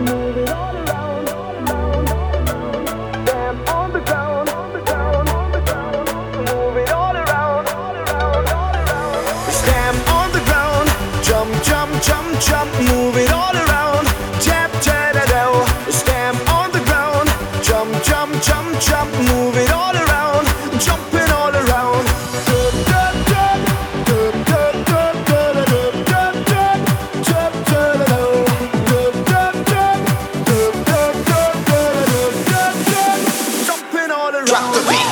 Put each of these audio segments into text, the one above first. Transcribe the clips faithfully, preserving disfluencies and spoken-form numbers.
Move it all around, stamp on the ground, move it all around, stamp on the ground, jump, jump, jump, jump, move it all around, tap, tap, da, stamp on the ground, jump, jump, jump, jump, move it all around, jumping all around. Drop the beat.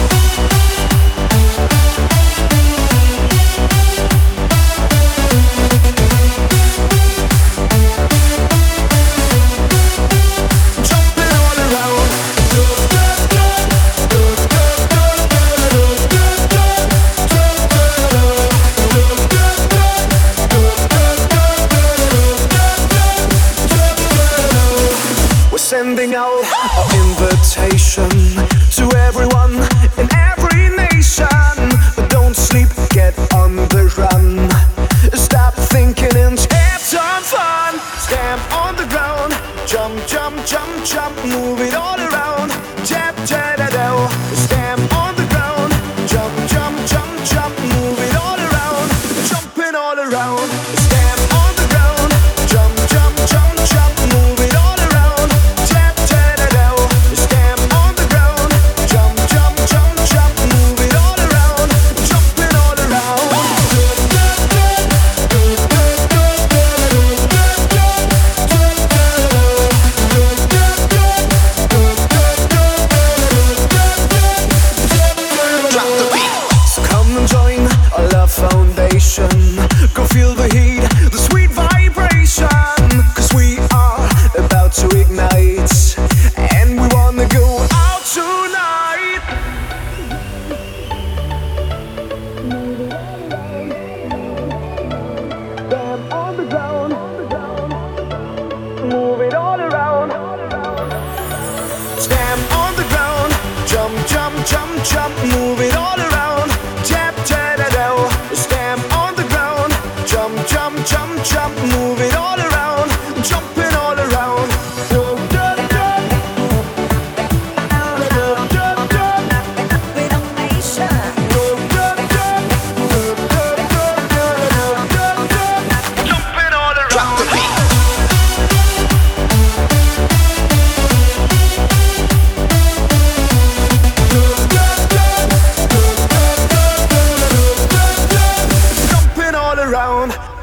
Sending out our invitation to everyone in every nation. Don't sleep, get on the run. Stop thinking and have some fun. Stamp on the ground, jump, jump, jump, jump, move it all around. Tap, tap, da, da. Stamp on the ground, jump, jump, jump, jump, move it all around, jumping all around. Stamp on the ground, jump, jump, jump, jump, move it all around. Go feel the heat, the sweet vibration, cause we are about to ignite, and we wanna go out tonight. Stamp on the ground, move it all around. Stamp on the ground, jump, jump, jump, jump, move it all around. Tap, tap, da, da. Stamp on the ground, jump, jump, jump, jump, move it all around, jump it